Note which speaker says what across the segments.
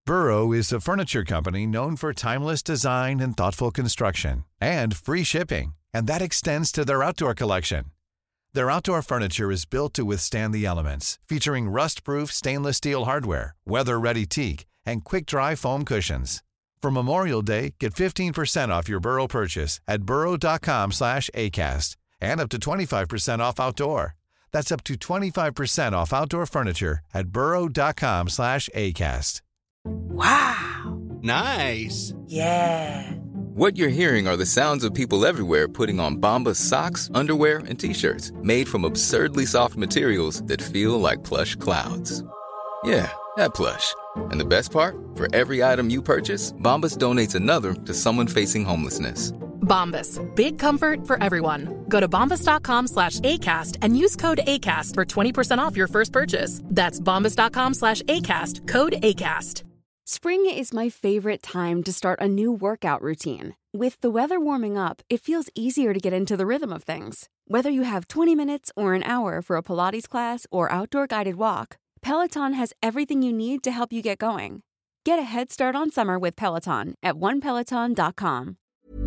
Speaker 1: Burrow is a furniture company known for timeless design and thoughtful construction, and free shipping, and that extends to their outdoor collection. Their outdoor furniture is built to withstand the elements, featuring rust-proof stainless steel hardware, weather-ready teak, and quick-dry foam cushions. For Memorial Day, get 15% off your Burrow purchase at burrow.com/acast, and up to 25% off outdoor. That's up to 25% off outdoor furniture at burrow.com/acast.
Speaker 2: Wow.
Speaker 3: Nice.
Speaker 2: Yeah.
Speaker 4: What you're hearing are the sounds of people everywhere putting on Bombas socks, underwear, and T-shirts made from absurdly soft materials that feel like plush clouds. Yeah, that plush. And the best part? For every item you purchase, Bombas donates another to someone facing homelessness.
Speaker 5: Bombas. Big comfort for everyone. Go to bombas.com/ACAST and use code ACAST for 20% off your first purchase. That's bombas.com/ACAST. Code ACAST.
Speaker 6: Spring is my favorite time to start a new workout routine. With the weather warming up, it feels easier to get into the rhythm of things. Whether you have 20 minutes or an hour for a Pilates class or outdoor guided walk, Peloton has everything you need to help you get going. Get a head start on summer with Peloton at onepeloton.com.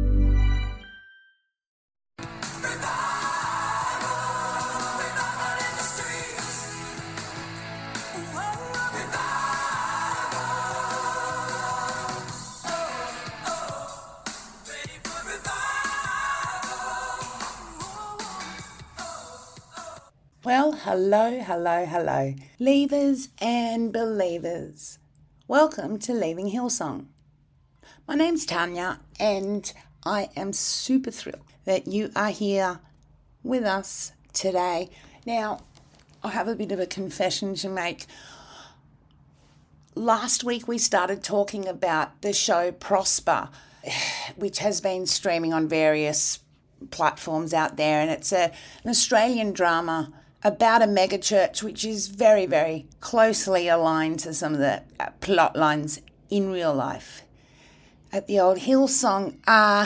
Speaker 2: Well, hello, leavers and believers. Welcome to Leaving Hillsong. My name's Tanya, and I am super thrilled that you are here with us today. Now, I have a bit of a confession to make. Last week we started talking about the show Prosper, which has been streaming on various platforms out there, and it's an Australian drama about a megachurch which is very, very closely aligned to some of the plot lines in real life. At the old Hillsong, I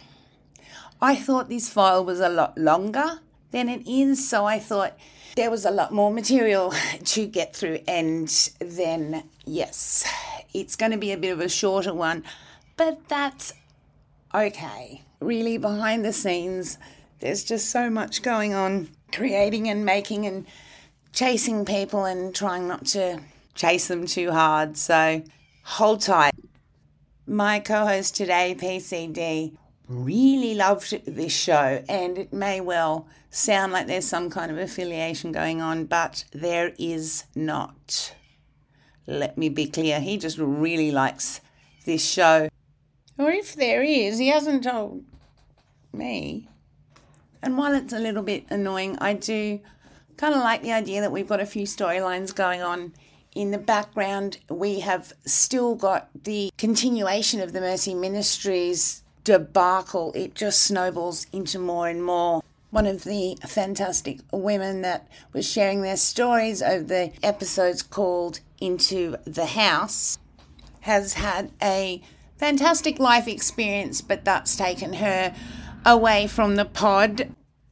Speaker 2: thought this file was a lot longer than it is, so I thought there was a lot more material to get through, and then, yes, it's going to be a bit of a shorter one, but that's okay. Really, behind the scenes, there's just so much going on, creating and making and chasing people and trying not to chase them too hard. So hold tight. My co-host today, PCD, really loved this show, and it may well sound like there's some kind of affiliation going on, but there is not. Let me be clear, he just really likes this show. Or if there is, he hasn't told me. And while it's a little bit annoying, I do kind of like the idea that we've got a few storylines going on in the background. We have still got the continuation of the Mercy Ministries debacle. It just snowballs into more and more. One of the fantastic women that was sharing their stories over the episodes called Into the House has had a fantastic life experience, but that's taken her away from the pod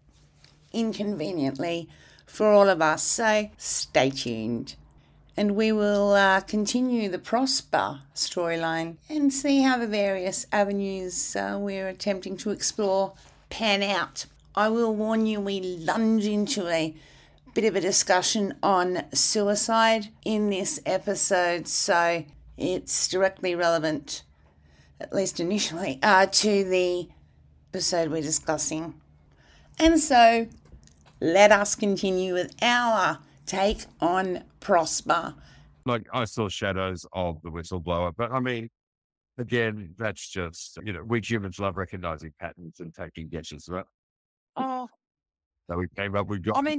Speaker 2: inconveniently for all of us. So stay tuned, and we will continue the Prosper storyline and see how the various avenues we're attempting to explore pan out. I will warn you, we lunge into a bit of a discussion on suicide in this episode, so it's directly relevant, at least initially, to the episode we're discussing. And so let us continue with our take on Prosper.
Speaker 7: Like, I saw shadows of the whistleblower, but I mean, again, that's just, we humans love recognizing patterns and taking guesses, right?
Speaker 8: Oh,
Speaker 7: So we came up,
Speaker 8: I mean,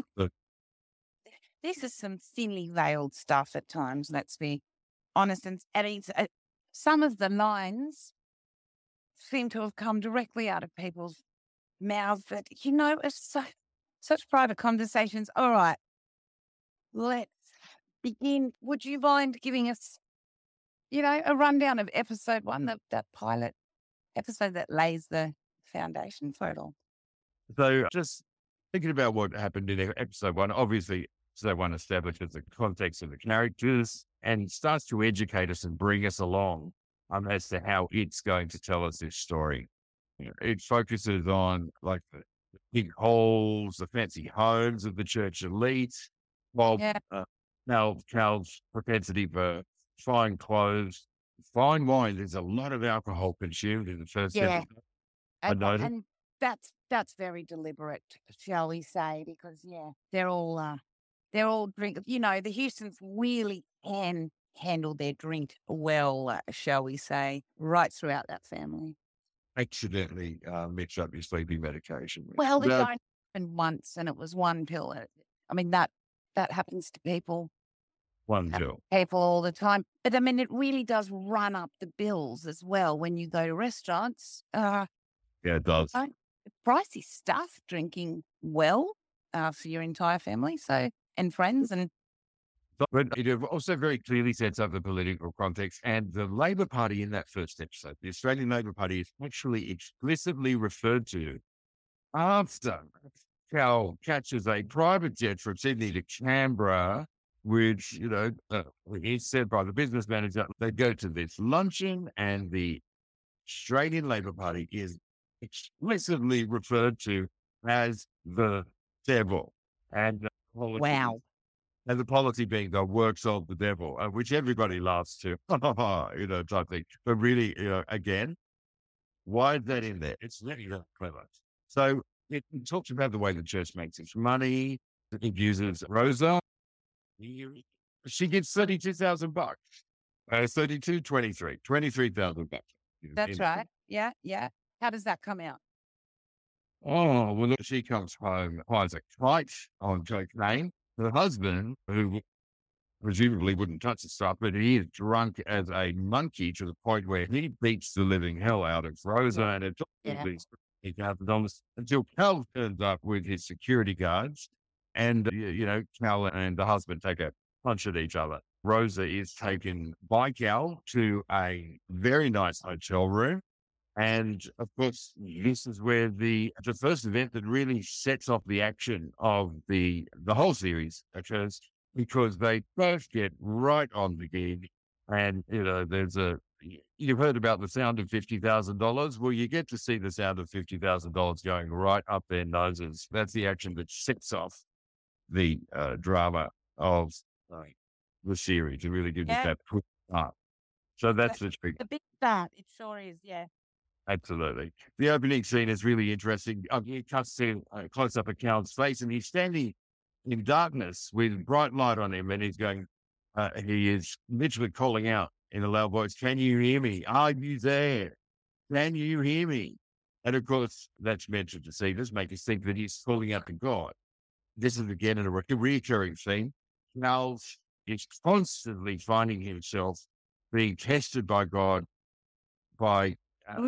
Speaker 8: this is some thinly veiled stuff at times, let's be honest. And some of the lines seem to have come directly out of people's mouths that, it's such private conversations. All right, let's begin. Would you mind giving us, a rundown of episode 1, that pilot episode that lays the foundation for it all?
Speaker 7: So just thinking about what happened in episode 1, obviously So one establishes the context of the characters and starts to educate us and bring us along as to how it's going to tell us this story. It focuses on like the big halls, the fancy homes of the church elite, while
Speaker 8: Yeah.
Speaker 7: Cal's propensity for fine clothes, fine wine. There's a lot of alcohol consumed in the first
Speaker 8: Yeah.
Speaker 7: episode. I noticed.
Speaker 8: And that's very deliberate, shall we say, because they're all drink. You know, the Houstons really can handle their drink well, shall we say, right throughout that family.
Speaker 7: Accidentally mix up your sleeping medication.
Speaker 8: Well, it
Speaker 7: No,
Speaker 8: only happened once, and it was one pill. I mean, that happens to people
Speaker 7: one pill.
Speaker 8: all the time. But I mean, it really does run up the bills as well when you go to restaurants.
Speaker 7: Yeah, it does.
Speaker 8: Right? Pricey stuff, drinking well for your entire family, and friends, and
Speaker 7: But it also very clearly sets up the political context, and the Labor Party in that first episode, the Australian Labor Party, is actually explicitly referred to after Cal catches a private jet from Sydney to Canberra, which, is said by the business manager. They go to this luncheon, and the Australian Labor Party is explicitly referred to as the devil. And
Speaker 8: wow.
Speaker 7: And the policy being the works of the devil, which everybody laughs to, type thing. But really, again, why is that in there? It's really not clever. So it talks about the way the church makes its money. It uses Rosa. She gets $32,000. 32, 23, $23,000.
Speaker 8: That's right. Yeah. How does that come out?
Speaker 7: Oh, well, look, she comes home, finds a kite on cocaine. Her husband, who presumably wouldn't touch the stuff, but he is drunk as a monkey to the point where he beats the living hell out of Rosa, and it took these $8,000 until Cal turns up with his security guards, and Cal and the husband take a punch at each other. Rosa is taken by Cal to a very nice hotel room. And of course, this is where the first event that really sets off the action of the whole series occurs, because they both get right on the gig. And, you've heard about the sound of $50,000. Well, you get to see the sound of $50,000 going right up their noses. That's the action that sets off the drama of the series. It really gives us that push up. So that's the
Speaker 8: big start. It sure is, yeah.
Speaker 7: Absolutely. The opening scene is really interesting. It cuts to a close-up of Cal's face, and he's standing in darkness with bright light on him, and he's going, he is literally calling out in a loud voice, "Can you hear me? Are you there? Can you hear me?" And of course, that's meant to deceive us, make us think that he's calling out to God. This is again a recurring theme. Cal is constantly finding himself being tested by God by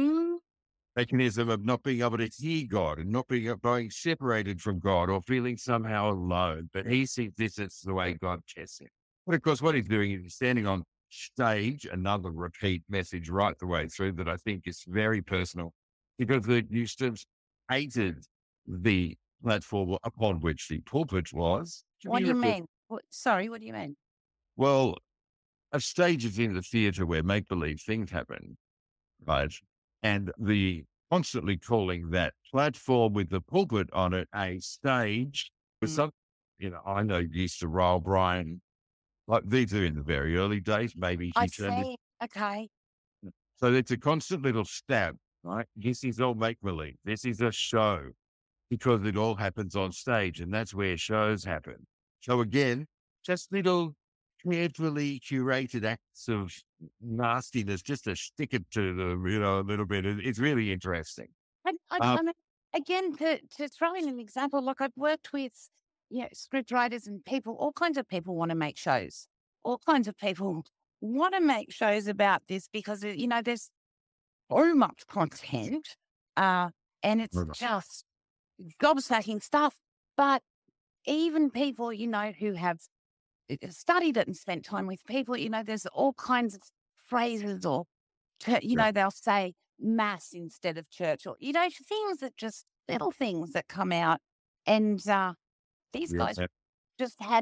Speaker 7: mechanism of not being able to hear God and not being separated from God or feeling somehow alone. But he sees this as the way God tests him. But of course, what he's doing is he's standing on stage, another repeat message right the way through that I think is very personal, because the Houstons hated the platform upon which the pulpit was.
Speaker 8: What do you mean? Sorry, what do you mean?
Speaker 7: Well, a stage is in the theater where make-believe things happen, right? And the constantly calling that platform with the pulpit on it a stage was something, I know used to Ryle Bryan, like these are in the very early days, maybe.
Speaker 8: I see. Okay.
Speaker 7: So it's a constant little stab, right? This is all make-believe. This is a show, because it all happens on stage, and that's where shows happen. So again, just little carefully curated acts of nastiness just to stick it to them, a little bit. It's really interesting.
Speaker 8: I mean, again, to throw in an example, like I've worked with script writers and people, all kinds of people want to make shows. All kinds of people want to make shows about this because, there's so much content and it's just gobsmacking stuff. But even people, who have studied it and spent time with people, there's all kinds of phrases or, they'll say mass instead of church or, things that just little things that come out. And these guys just had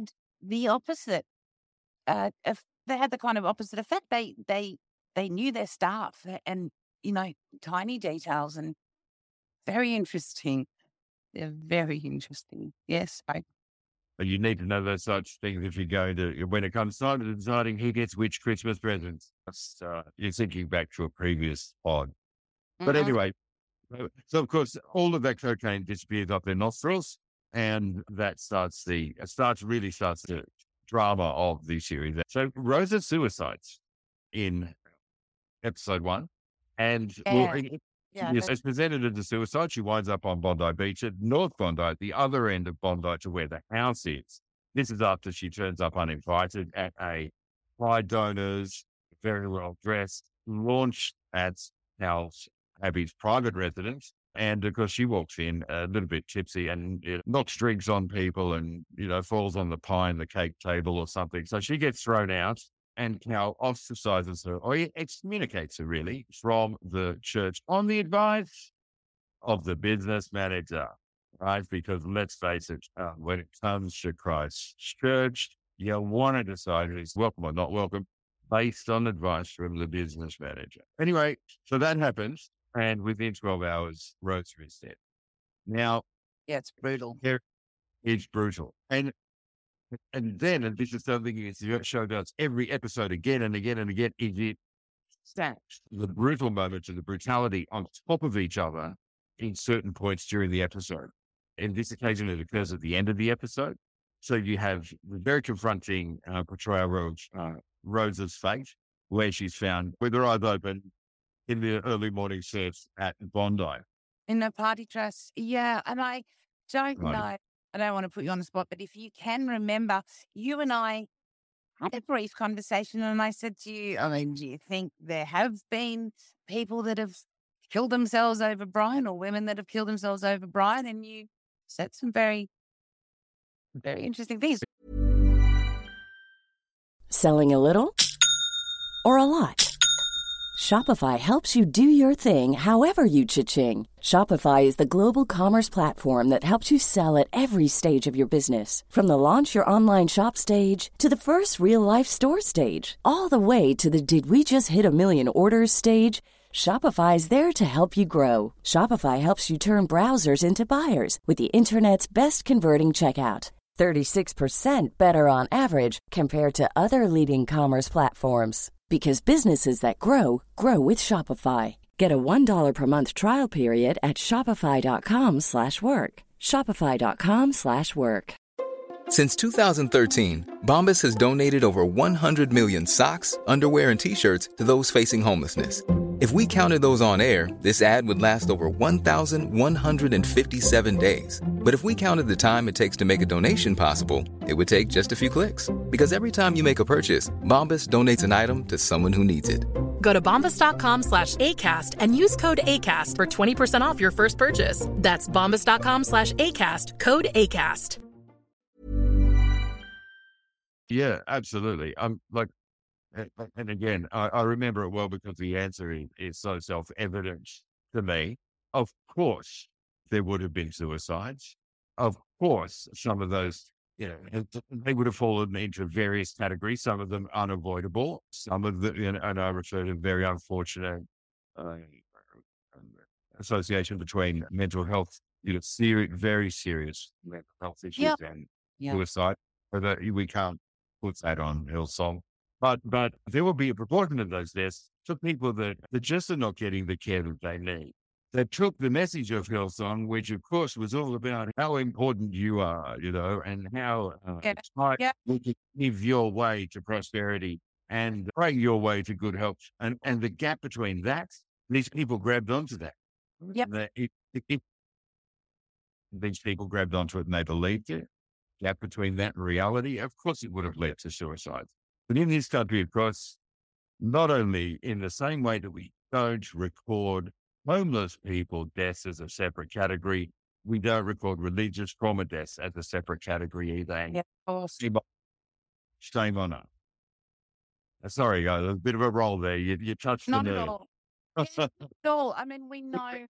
Speaker 8: the opposite. If they had the kind of opposite effect, they knew their staff and, tiny details, and very interesting. They're very interesting. Yes,
Speaker 7: But you need to know those such things if you're going to, when it comes time to deciding who gets which Christmas presents. You're thinking back to a previous pod. But anyway, so of course, all of that cocaine disappears up their nostrils, and that starts the drama of the series. So Rosa suicides in episode 1, and it's presented as a suicide. She winds up on Bondi Beach at North Bondi, at the other end of Bondi to where the house is. This is after she turns up uninvited at a pride donors, very well dressed, launch at Abby's private residence. And of course, she walks in a little bit tipsy and knocks drinks on people and, falls on the pie in the cake table or something. So she gets thrown out, and Cal ostracizes her, or excommunicates her really, from the church on the advice of the business manager, right? Because let's face it, when it comes to Christ's church, you want to decide who's welcome or not welcome based on advice from the business manager. Anyway, so that happens. And within 12 hours, Rosa is dead. Now,
Speaker 8: it's brutal.
Speaker 7: It's brutal. And this is something the show does every episode again and again and again, is it stacks the brutal moments and the brutality on top of each other in certain points during the episode. And this occasion, it occurs at the end of the episode. So you have the very confronting portrayal of Rosa's fate, where she's found with her eyes open in the early morning surf at Bondi.
Speaker 8: In a party dress. Yeah. And I don't know, I don't want to put you on the spot, but if you can remember, you and I had a brief conversation, and I said to you, do you think there have been people that have killed themselves over Brian, or women that have killed themselves over Brian? And you said some very, very interesting things.
Speaker 3: Selling a little or a lot? Shopify helps you do your thing however you cha-ching. Shopify is the global commerce platform that helps you sell at every stage of your business. From the launch your online shop stage to the first real-life store stage, all the way to the did we just hit a million orders stage. Shopify is there to help you grow. Shopify helps you turn browsers into buyers with the internet's best converting checkout. 36% better on average compared to other leading commerce platforms. Because businesses that grow with Shopify. Get a $1 per month trial period at shopify.com/work. Shopify.com/work.
Speaker 4: Since 2013, Bombas has donated over 100 million socks, underwear, and T-shirts to those facing homelessness. If we counted those on air, this ad would last over 1,157 days. But if we counted the time it takes to make a donation possible, it would take just a few clicks. Because every time you make a purchase, Bombas donates an item to someone who needs it.
Speaker 5: Go to bombas.com/ACAST and use code ACAST for 20% off your first purchase. That's bombas.com/ACAST, code ACAST.
Speaker 7: Yeah, absolutely. And again, I remember it well because the answer is so self-evident to me. Of course, there would have been suicides. Of course, some of those, they would have fallen into various categories, some of them unavoidable, some of them, and I refer to very unfortunate association between mental health, very serious mental health issues and suicide. So we can't put that on Hillsong. But there will be a proportion of those deaths to people that just are not getting the care that they need. They took the message of Hillsong, which of course was all about how important you are, and how you can live your way to prosperity and pray your way to good health. And the gap between that, these people grabbed onto that.
Speaker 8: Yep.
Speaker 7: These people grabbed onto it and they believed it. Gap between that and reality, of course it would have led to suicide. But in this country, of course, not only in the same way that we don't record homeless people deaths as a separate category, we don't record religious trauma deaths as a separate category either.
Speaker 8: Yeah, of course.
Speaker 7: Shame on us. Sorry, guys, a bit of a roll there. You touched
Speaker 8: Not
Speaker 7: the
Speaker 8: at
Speaker 7: nerve.
Speaker 8: all. Not at all. I mean, we know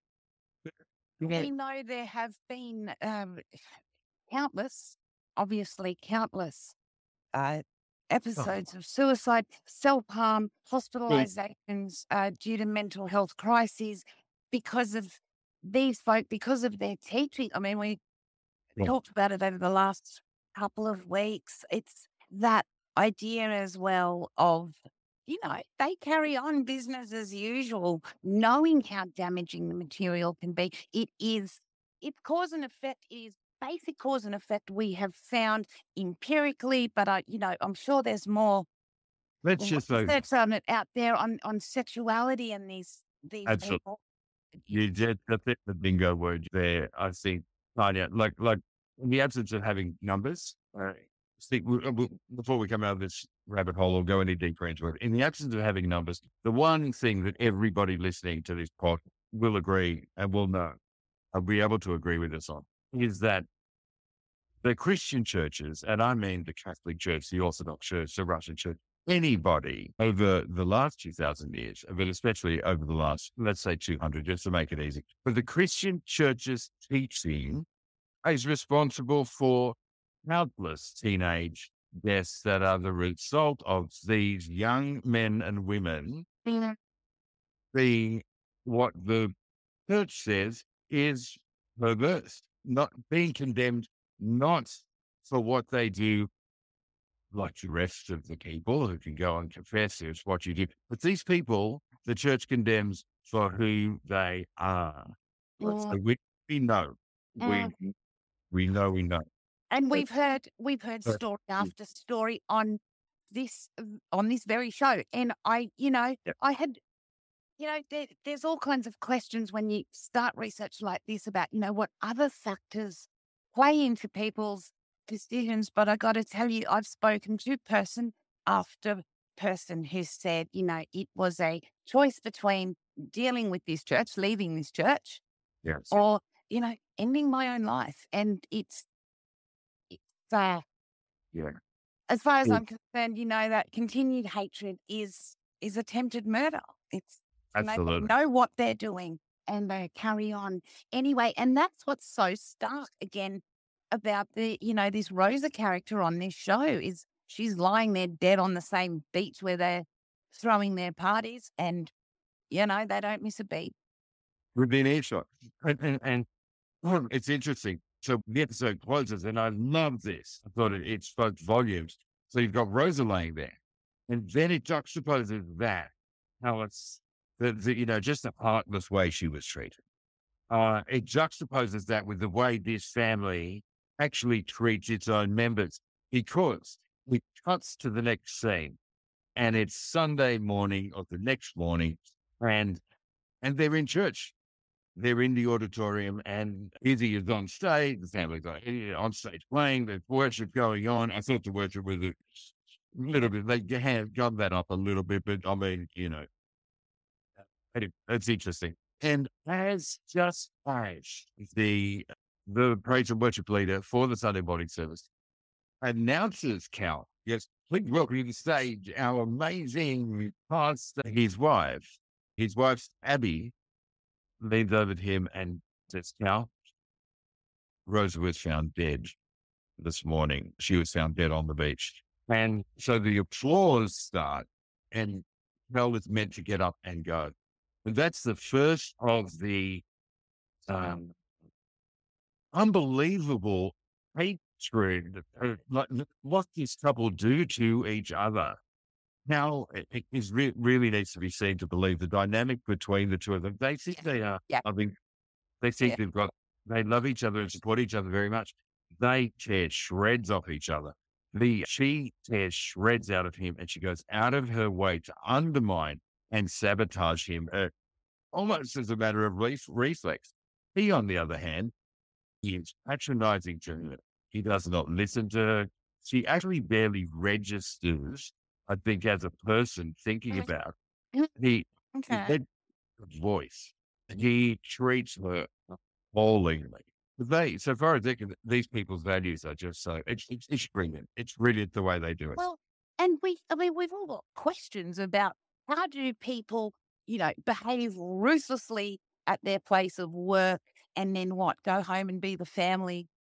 Speaker 8: there have been countless episodes of suicide, self-harm, hospitalizations due to mental health crises because of these folk, because of their teaching. I mean, we talked about it over the last couple of weeks. It's that idea as well of, they carry on business as usual, knowing how damaging the material can be. It's cause and effect. It is basic cause and effect we have found empirically, but I'm sure there's more
Speaker 7: Let's just say
Speaker 8: research on it out there on sexuality and these
Speaker 7: absolutely.
Speaker 8: people.
Speaker 7: You did the bingo word there. I think, Tanya, like in the absence of having numbers, before we come out of this rabbit hole or go any deeper into it, in the absence of having numbers, the one thing that everybody listening to this pod will agree and will know, and be able to agree with us on, is that the Christian churches, and I mean the Catholic Church, the Orthodox Church, the Russian Church, anybody over the last 2,000 years, but especially over the last, let's say 200, just to make it easy, but the Christian church's teaching is responsible for countless teenage deaths that are the result of these young men and women being what the church says is perverse, not being condemned, not for what they do, like the rest of the people who can go and confess it's what you do. But these people, the church condemns for who they are. So we know. We know.
Speaker 8: And we've heard story after story on this very show. And I had, there's all kinds of questions when you start research like this about, what other factors play into people's decisions. But I got to tell you, I've spoken to person after person who said, it was a choice between dealing with this church, leaving this church,
Speaker 7: Yes.
Speaker 8: or, ending my own life. And it's
Speaker 7: Yeah.
Speaker 8: as far as I'm concerned, that continued hatred is attempted murder. It's they
Speaker 7: Absolutely.
Speaker 8: know what they're doing and they carry on anyway. And that's what's so stark again about the, this Rosa character on this show is she's lying there dead on the same beach where they're throwing their parties and, they don't miss a beat.
Speaker 7: Within earshot. And it's interesting. So the episode closes, and I love this. I thought it spoke volumes. So you've got Rosa laying there, and then it juxtaposes that, how it's, just the heartless way she was treated. It juxtaposes that with the way this family actually treats its own members, because it cuts to the next scene, and it's Sunday morning or the next morning, and they're in church. They're in the auditorium, and Izzy is on stage. The family's on stage playing. There's worship going on. I thought the worship was a little bit, they have got that up a little bit, but I mean, it's interesting. And as just as the praise and worship leader for the Sunday morning service announces, Cal, yes, please welcome to the stage our amazing pastor, his wife's Abby, leans over to him and says, Cal, Rosa was found dead this morning. She was found dead on the beach. And so the applause starts, and Cal is meant to get up and go. And that's the first of the unbelievable hatred, like what this couple do to each other. Now, it really needs to be seen to believe the dynamic between the two of them. They think they are, I mean, they think they love each other and support each other very much. They tear shreds off each other. She tears shreds out of him, and she goes out of her way to undermine and sabotage him, almost as a matter of reflex. He, on the other hand, is patronizing to her. He does not listen to her. She actually barely registers, I think, as a person thinking about his voice. He treats her appallingly. So far as these people's values are just so, it's brilliant. It's brilliant the way they do it.
Speaker 8: Well, and we've all got questions about how do people, behave ruthlessly at their place of work and then go home and be the family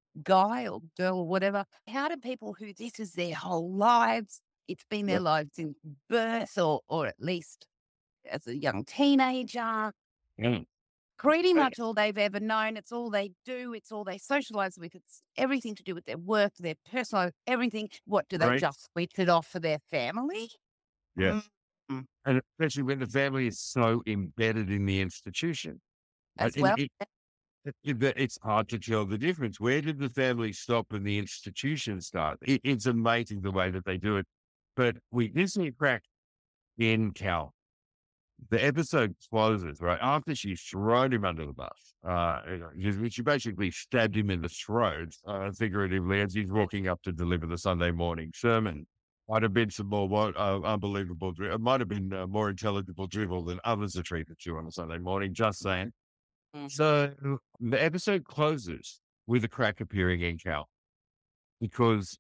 Speaker 8: guy or girl or whatever, how do people who this is their whole lives, it's been their lives since birth or at least as a young teenager, pretty much all they've ever known, it's all they do, it's all they socialize with, it's everything to do with their work, their personal life, everything. What, do they just switch it off for their family?
Speaker 7: Yeah. And especially when the family is so embedded in the institution.
Speaker 8: As well.
Speaker 7: It's hard to tell the difference. Where did the family stop and the institution start? It's amazing the way that they do it. But we did see a crack in Cal. The episode closes right after she's thrown him under the bus. She basically stabbed him in the throat, figuratively, as he's walking up to deliver the Sunday morning sermon. Might have been some more unbelievable. It might have been more intelligible drivel than others are treated to on a Sunday morning. Just saying. So the episode closes with a crack appearing in Cal because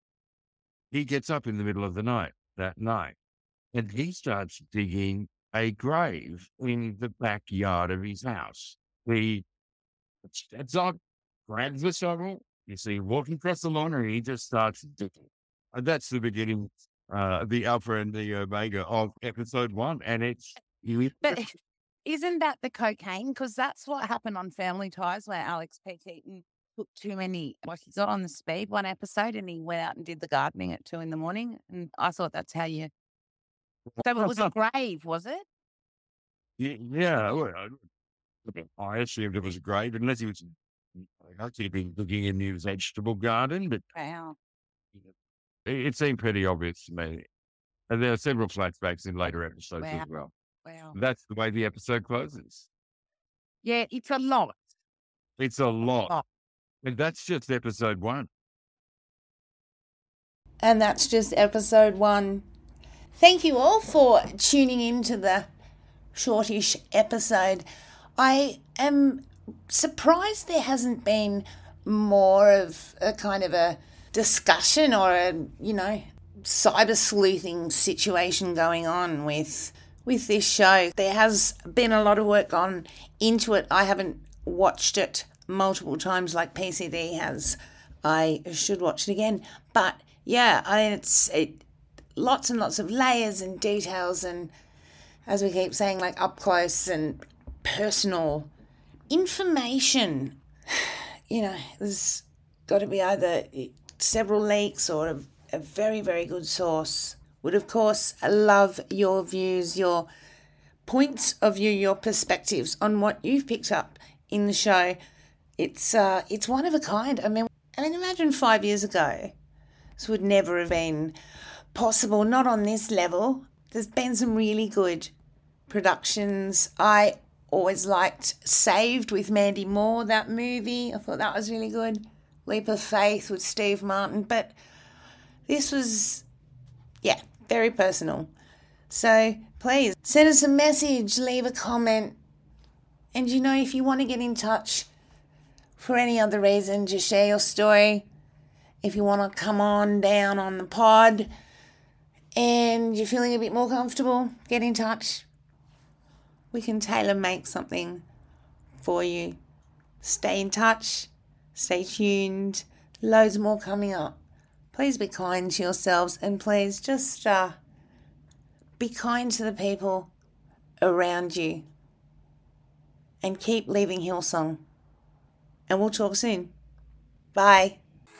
Speaker 7: he gets up in the middle of the night that night and he starts digging a grave in the backyard of his house. He steps up, grabs the shovel, you see him walking across the lawn, and he just starts digging. And that's the beginning, the alpha and the omega of episode 1. And
Speaker 8: But isn't that the cocaine? Because that's what happened on Family Ties, where Alex P. Keaton took too many, he got on the speed one episode and he went out and did the gardening at 2 a.m. And I thought that's how you. So it was a grave, was it?
Speaker 7: Yeah. Well, I assumed it was a grave, unless he was been looking in his vegetable garden. But
Speaker 8: wow,
Speaker 7: it seemed pretty obvious to me. And there are several flashbacks in later episodes as well.
Speaker 8: Wow.
Speaker 7: That's the way the episode closes.
Speaker 8: Yeah, it's a lot.
Speaker 7: It's a lot. And that's just episode 1.
Speaker 2: And that's just episode 1. Thank you all for tuning in to the shortish episode. I am surprised there hasn't been more of a kind of a discussion or a, cyber sleuthing situation going on with this show. There has been a lot of work gone into it. I haven't watched it multiple times like PCD has. I should watch it again. But yeah, it's lots and lots of layers and details, and as we keep saying, like up close and personal information. There's got to be either several leaks or a very, very good source. Would, of course, love your views, your points of view, your perspectives on what you've picked up in the show. It's one of a kind. I mean, imagine 5 years ago, this would never have been possible, not on this level. There's been some really good productions. I always liked Saved with Mandy Moore, that movie. I thought that was really good. Leap of Faith with Steve Martin. But this was, very personal. So please send us a message, leave a comment. And if you want to get in touch for any other reason, just share your story. If you want to come on down on the pod and you're feeling a bit more comfortable, get in touch. We can tailor make something for you. Stay in touch. Stay tuned. Loads more coming up. Please be kind to yourselves, and please just be kind to the people around you. And keep leaving Hillsong. And we'll talk soon. Bye.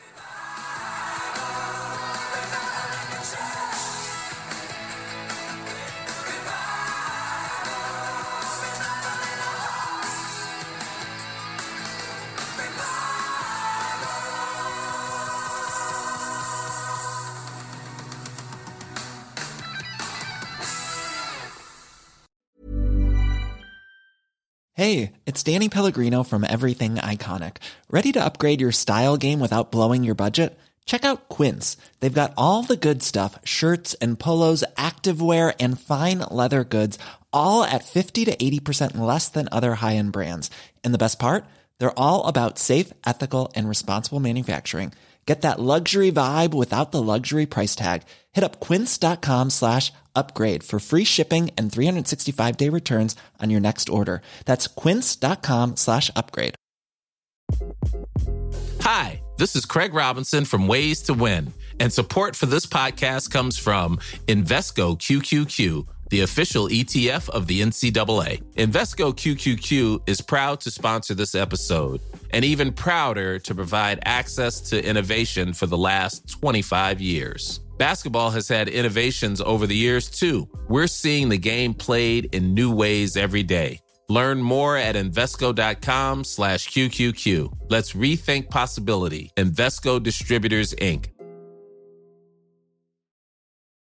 Speaker 9: Hey, it's Danny Pellegrino from Everything Iconic. Ready to upgrade your style game without blowing your budget? Check out Quince. They've got all the good stuff, shirts and polos, activewear, and fine leather goods, all at 50 to 80% less than other high-end brands. And the best part? They're all about safe, ethical, and responsible manufacturing. Get that luxury vibe without the luxury price tag. Hit up quince.com/upgrade for free shipping and 365-day returns on your next order. That's quince.com/upgrade.
Speaker 10: Hi, This is Craig Robinson from Ways to Win, and support for this podcast comes from Invesco QQQ, the official ETF of the NCAA. Invesco QQQ is proud to sponsor this episode, and even prouder to provide access to innovation for the last 25 years. Basketball has had innovations over the years, too. We're seeing the game played in new ways every day. Learn more at Invesco.com/QQQ. Let's rethink possibility. Invesco Distributors, Inc.